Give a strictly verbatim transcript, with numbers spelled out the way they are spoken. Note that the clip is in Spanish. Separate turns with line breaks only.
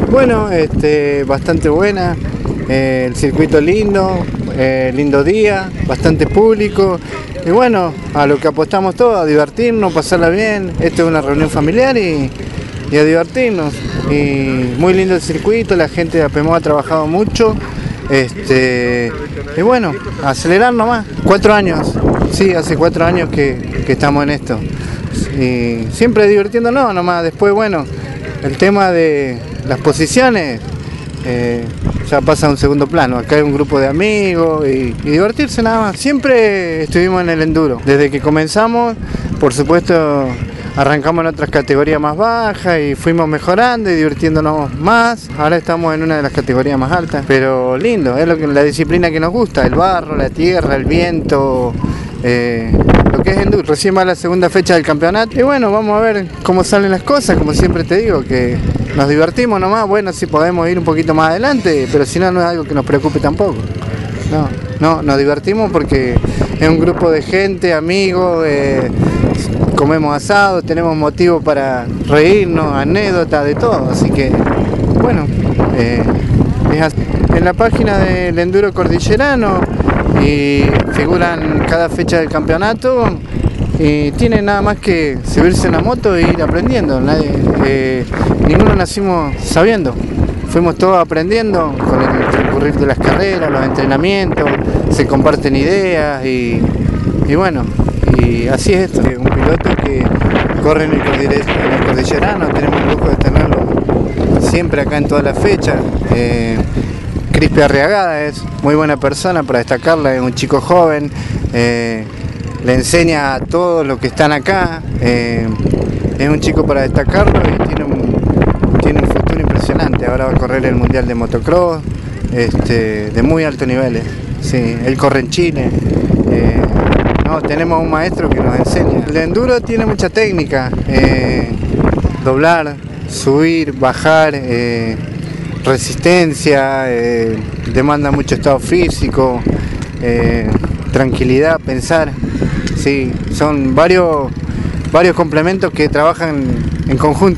Bueno, este, bastante buena, eh, el circuito lindo, eh, lindo día, bastante público y bueno, a lo que apostamos todos, a divertirnos, pasarla bien. Esto es una reunión familiar y, y a divertirnos. Y muy lindo el circuito, la gente de APEMOD ha trabajado mucho. Este, y bueno, acelerar nomás. Cuatro años, sí, hace cuatro años que, que estamos en esto. Y siempre divirtiéndonos nomás. Después, bueno, el tema de las posiciones eh, ya pasa a un segundo plano. Acá hay un grupo de amigos y, y divertirse nada más. Siempre estuvimos en el enduro. Desde que comenzamos, por supuesto, arrancamos en otras categorías más bajas y fuimos mejorando y divirtiéndonos más. Ahora estamos en una de las categorías más altas, pero lindo, es lo que, la disciplina que nos gusta, el barro, la tierra, el viento, eh, lo que es enduro. Recién va la segunda fecha del campeonato y bueno, vamos a ver cómo salen las cosas. Como siempre te digo, que nos divertimos nomás. Bueno, si podemos ir un poquito más adelante, pero si no, no es algo que nos preocupe tampoco. No, no, nos divertimos porque es un grupo de gente, amigos, eh, comemos asado, tenemos motivo para reírnos, anécdotas, de todo, así que bueno, eh, es así. En la página del Enduro Cordillerano y figuran cada fecha del campeonato y tienen nada más que subirse en la moto e ir aprendiendo. Nadie, eh, ninguno nacimos sabiendo, fuimos todos aprendiendo con el transcurrir de las carreras, los entrenamientos, se comparten ideas y, y bueno, y así es esto. Un piloto que corre en el, en el Cordillerano, tenemos el lujo de tenerlo siempre acá en todas las fechas. Eh, Crispi Arriagada es muy buena persona, para destacarla, es un chico joven, eh, le enseña a todos los que están acá, eh, es un chico para destacarlo y tiene un, tiene un futuro impresionante. Ahora va a correr el Mundial de Motocross, este, de muy alto nivel. Sí, él corre en Chile. Eh, no, tenemos un maestro que nos enseña. El enduro tiene mucha técnica, eh, doblar, subir, bajar, eh, resistencia, eh, demanda mucho estado físico, eh, tranquilidad, pensar. Sí, son varios, varios complementos que trabajan en conjunto.